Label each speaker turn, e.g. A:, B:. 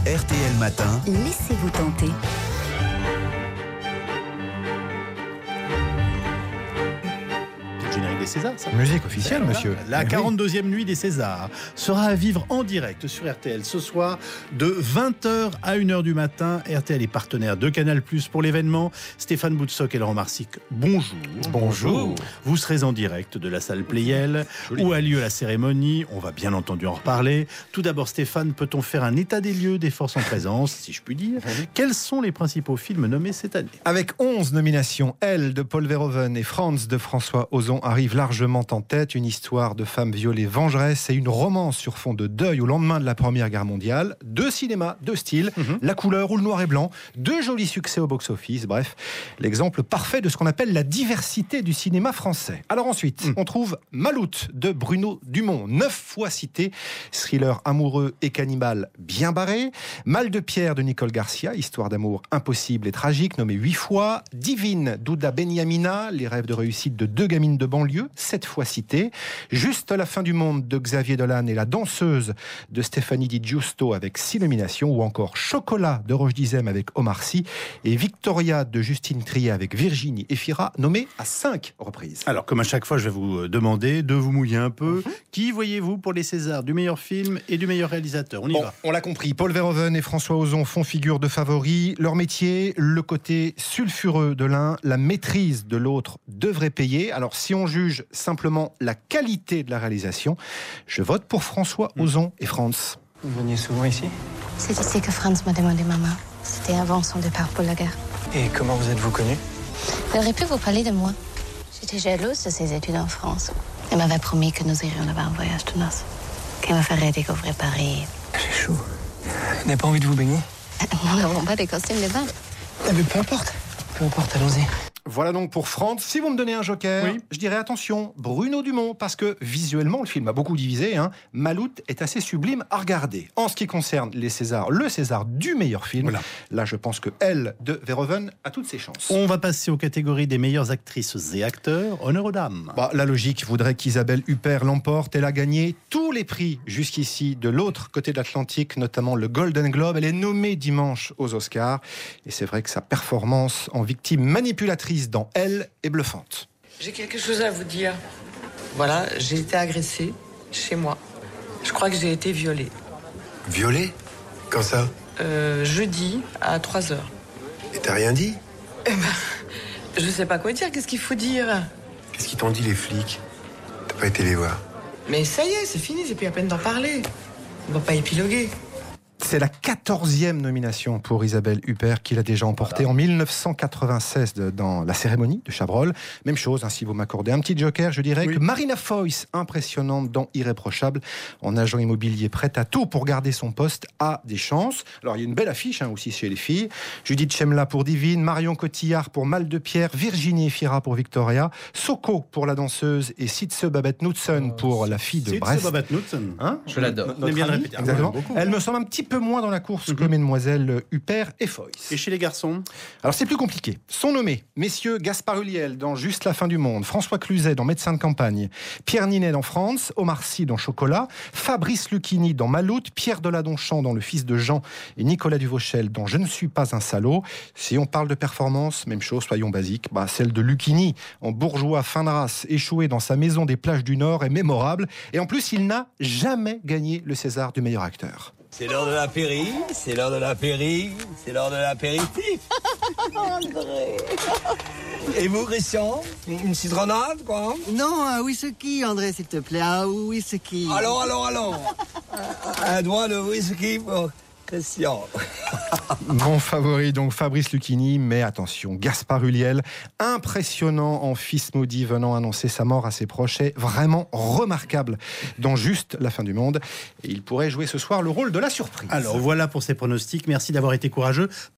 A: RTL Matin.
B: Laissez-vous tenter.
C: Générique des Césars, ça.
D: Musique officielle, monsieur.
C: La
D: Oui.
C: 42e nuit des Césars sera à vivre en direct sur RTL ce soir de 20h à 1h du matin. RTL est partenaire de Canal+ pour l'événement. Stéphane Boutsock et Laurent Marsic, bonjour.
D: Bonjour.
C: Vous serez en direct de la salle Playel où a lieu la cérémonie. On va bien entendu en reparler. Tout d'abord, Stéphane, peut-on faire un état des lieux des forces en présence, si je puis dire? Quels sont les principaux films nommés cette année?
D: Avec 11 nominations, Elle de Paul Verhoeven et Franz de François Ozon arrive largement en tête. Une histoire de femme violée vengeresse et une romance sur fond de deuil au lendemain de la Première Guerre mondiale. Deux cinémas, deux styles, la couleur ou le noir et blanc. Deux jolis succès au box-office. Bref, l'exemple parfait de ce qu'on appelle la diversité du cinéma français. Alors ensuite, on trouve Maloute de Bruno Dumont, 9 fois cité. Thriller amoureux et cannibale bien barré. Mal de pierre de Nicole Garcia, histoire d'amour impossible et tragique, nommé 8 fois. Divine d'Ouda Benyamina, les rêves de réussite de deux gamines de banlieue, 7 fois cité. Juste la fin du monde de Xavier Dolan et La danseuse de Stéphanie Di Giusto avec 6 nominations, ou encore Chocolat de Roche Dizem avec Omar Sy et Victoria de Justine Triet avec Virginie Efira, nommée à 5 reprises.
C: Alors, comme à chaque fois, je vais vous demander de vous mouiller un peu. Qui voyez-vous pour les Césars du meilleur film et du meilleur réalisateur? On y va.
D: On l'a compris, Paul Verhoeven et François Ozon font figure de favoris. Leur métier, le côté sulfureux de l'un, la maîtrise de l'autre devrait payer. Alors si on juge simplement la qualité de la réalisation, je vote pour François Ozon et Franz.
E: Vous veniez souvent ici?
F: C'est ici que Franz m'a demandé ma main. C'était avant son départ pour la guerre.
E: Et comment vous êtes-vous connus?
F: Il aurait pu vous parler de moi. J'étais jalouse de ses études en France. Il m'avait promis que nous irions là-bas en voyage de noces, qu'il me ferait découvrir Paris.
E: J'ai chaud. Vous n'avez pas envie de vous baigner?
F: Nous n'avons pas de costumes de bain.
E: Mais peu importe. Peu importe, allons-y.
D: Voilà donc pour Franz. Si vous me donnez un joker, je dirais attention, Bruno Dumont, parce que visuellement, le film a beaucoup divisé. Maloute est assez sublime à regarder. En ce qui concerne les Césars, le César du meilleur film, là je pense que Elle de Verhoeven a toutes ses chances.
C: On va passer aux catégories des meilleures actrices et acteurs. Honneur aux dames.
D: La logique voudrait qu'Isabelle Huppert l'emporte. Elle a gagné tous les prix jusqu'ici de l'autre côté de l'Atlantique, notamment le Golden Globe. Elle est nommée dimanche aux Oscars. Et c'est vrai que sa performance en victime manipulatrice dans Elle est bluffante.
G: J'ai quelque chose à vous dire. Voilà, j'ai été agressée chez moi. Je crois que j'ai été violée.
H: Violée? Quand ça?
G: Jeudi à 3h.
H: Et t'as rien dit?
G: Je sais pas quoi dire, qu'est-ce qu'il faut dire?
H: Qu'est-ce qu'ils t'ont dit les flics? T'as pas été les voir?
G: Mais ça y est, c'est fini, c'est plus à peine d'en parler. On va pas épiloguer.
D: C'est la 14e nomination pour Isabelle Huppert qu'il a déjà emportée en 1996 dans la cérémonie de Chabrol. Même chose, si vous m'accordez un petit joker, je dirais que Marina Foïs, impressionnante dans Irréprochable, en agent immobilier prête à tout pour garder son poste, a des chances. Alors il y a une belle affiche aussi chez les filles. Judith Chemla pour Divine, Marion Cotillard pour Mal de pierre, Virginie Efira pour Victoria, Soko pour La danseuse et Sitze Babette Knudsen pour La fille de Brest.
C: Sitze Babette Knudsen.
D: Je l'adore.
C: On est bien répété.
D: Exactement. Elle me semble un petit peu moins dans la course que mesdemoiselles Huppert et Foïs.
C: Et chez les garçons?
D: Alors c'est plus compliqué. Sont nommés messieurs Gaspard Ulliel dans Juste la fin du monde, François Cluzet dans Médecin de campagne, Pierre Ninet dans France, Omar Sy dans Chocolat, Fabrice Lucchini dans Maloute, Pierre Deladonchamp dans Le fils de Jean et Nicolas Duvauchel dans Je ne suis pas un salaud. Si on parle de performance, même chose, soyons basiques, celle de Lucchini en bourgeois fin de race, échoué dans sa maison des plages du Nord, est mémorable. Et en plus, il n'a jamais gagné le César du meilleur acteur.
I: C'est l'heure de l'apéri, c'est l'heure de l'apéri, c'est l'heure de l'apéritif. André. Et vous, Christian? Une citronnade, quoi?
J: Non, un whisky, André, s'il te plaît, un whisky.
I: Alors. Un doigt de whisky pour Christian.
D: Mon favori, donc Fabrice Lucchini, mais attention, Gaspard Ulliel, impressionnant en fils maudit venant annoncer sa mort à ses proches, est vraiment remarquable dans Juste la fin du monde. Et il pourrait jouer ce soir le rôle de la surprise.
C: Alors voilà pour ces pronostics. Merci d'avoir été courageux.